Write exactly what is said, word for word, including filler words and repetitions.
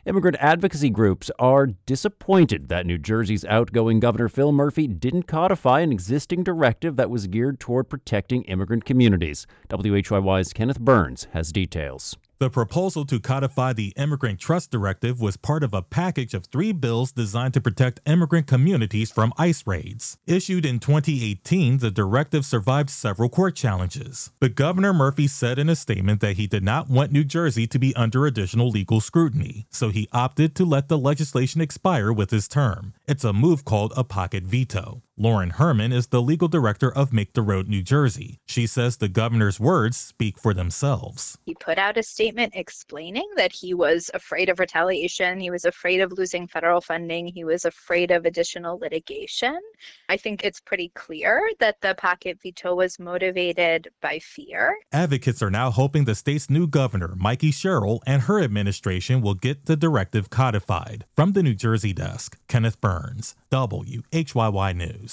Immigrant advocacy groups are disappointed that New Jersey's outgoing Governor Phil Murphy didn't codify an existing directive that was geared toward protecting immigrant communities. W H Y Y's Kenneth Burns has details. The proposal to codify the Immigrant Trust Directive was part of a package of three bills designed to protect immigrant communities from ICE raids. Issued in twenty eighteen, the directive survived several court challenges. But Governor Murphy said in a statement that he did not want New Jersey to be under additional legal scrutiny, so he opted to let the legislation expire with his term. It's a move called a pocket veto. Lauren Herman is the legal director of Make the Road New Jersey. She says the governor's words speak for themselves. He put out a statement explaining that he was afraid of retaliation. He was afraid of losing federal funding. He was afraid of additional litigation. I think it's pretty clear that the pocket veto was motivated by fear. Advocates are now hoping the state's new governor, Mikey Sherrill, and her administration will get the directive codified. From the New Jersey desk, Kenneth Burns, W H Y Y News.